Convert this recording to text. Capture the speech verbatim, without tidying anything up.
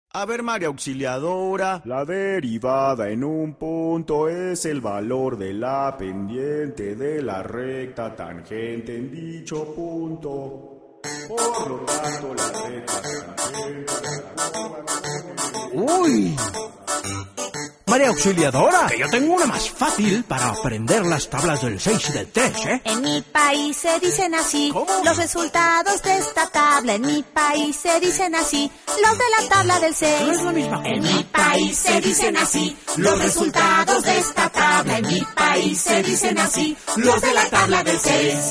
A ver, María Auxiliadora. La derivada en un punto es el valor de la pendiente de la recta tangente en dicho punto. Por lo tanto, la recta tangente... ¡Uy! María Auxiliadora, que yo tengo una más fácil para aprender las tablas del seis y del tres, ¿eh? En mi país se dicen así. ¿Cómo? Los resultados de esta tabla. En mi país se dicen así. Los de la tabla del seis. No es la misma cosa. En mi país se dicen así. Los resultados de esta tabla. En mi país se dicen así. Los de la tabla del seis.